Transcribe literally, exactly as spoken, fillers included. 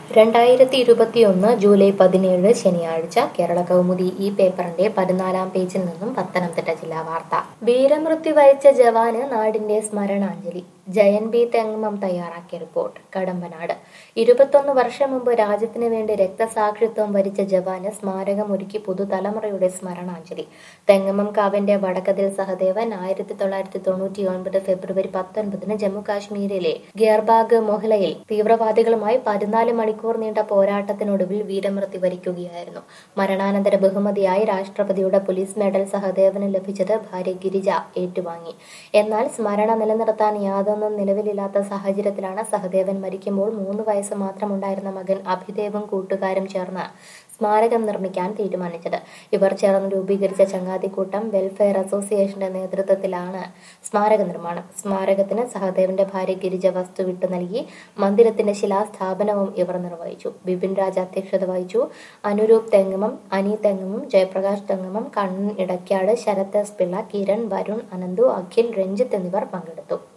രണ്ടായിരത്തി ഇരുപത്തിയൊന്ന് ജൂലൈ പതിനേഴ് ശനിയാഴ്ച കേരള കൗമുദി ഈ പേപ്പറിന്റെ പതിനാലാം പേജിൽ നിന്നും പത്തനംതിട്ട ജില്ലാ വാർത്ത. വീരമൃത്യു വരിച്ച ജവാന് നാടിന്റെ സ്മരണാഞ്ജലി. ജയൻ ബി തെങ്ങമം തയ്യാറാക്കിയ റിപ്പോർട്ട്. കടമ്പനാട്. ഇരുപത്തൊന്ന് വർഷം മുമ്പ് രാജ്യത്തിന് വേണ്ടി രക്തസാക്ഷിത്വം വരിച്ച ജവാന് സ്മാരകം ഒരുക്കി പുതുതലമുറയുടെ സ്മരണാഞ്ജലി. തെങ്ങമം കാവിന്റെ വടക്കതിൽ സഹദേവൻ ആയിരത്തി തൊള്ളായിരത്തി തൊണ്ണൂറ്റി ഒൻപത് ഫെബ്രുവരി പത്തൊൻപതിന് ജമ്മു കാശ്മീരിലെ ഗിയർബാഗ് മൊഹ്ലയിൽ തീവ്രവാദികളുമായി പതിനാല് മണിക്കൂർ നീണ്ട പോരാട്ടത്തിനൊടുവിൽ വീരമൃത്യു വരിക്കുകയായിരുന്നു. മരണാനന്തര ബഹുമതിയായി രാഷ്ട്രപതിയുടെ പോലീസ് മെഡൽ സഹദേവന് ലഭിച്ചത് ഭാര്യ ഗിരിജ ഏറ്റുവാങ്ങി. എന്നാൽ സ്മരണ നിലനിർത്താൻ യാതൊന്നും നിലവിലില്ലാത്ത സാഹചര്യത്തിലാണ് സഹദേവൻ മരിക്കുമ്പോൾ മൂന്ന് വയസ്സ് മാത്രമുണ്ടായിരുന്ന മകൻ അഭിദേവും കൂട്ടുകാരും ചേർന്ന് സ്മാരകം നിർമ്മിക്കാൻ തീരുമാനിച്ചത്. ഇവർ ചേർന്ന് രൂപീകരിച്ച ചങ്ങാതിക്കൂട്ടം വെൽഫെയർ അസോസിയേഷന്റെ നേതൃത്വത്തിലാണ് സ്മാരക നിർമ്മാണം. സ്മാരകത്തിന് സഹദേവന്റെ ഭാര്യ ഗിരിജ വസ്തു വിട്ടു നൽകി. മന്ദിരത്തിന്റെ ശിലാസ്ഥാപനവും ഇവർ നിർവഹിച്ചു. ബിപിൻ രാജ് അധ്യക്ഷത വഹിച്ചു. അനുരൂപ് തെങ്ങമം, അനി തെങ്ങമം, ജയപ്രകാശ് തെങ്ങമം, കണ്ണൻ ഇടയ്ക്കാട്, ശരത് എസ് പിള്ള, കിരൺ, വരുൺ, അനന്തു, അഖിൽ, രഞ്ജിത്ത് എന്നിവർ പങ്കെടുത്തു.